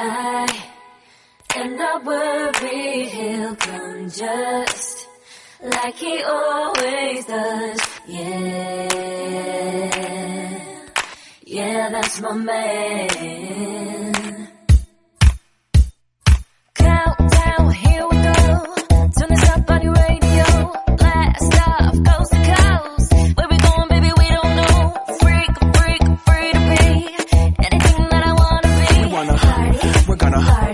And I worry he'll come just like he always does. Yeah, that's my man. Countdown, here we go. Turn this up on your radio. Blast off coast to coast. Where we going, baby, we don't know. Freak, free to be anything that I wanna be. We're gonna party.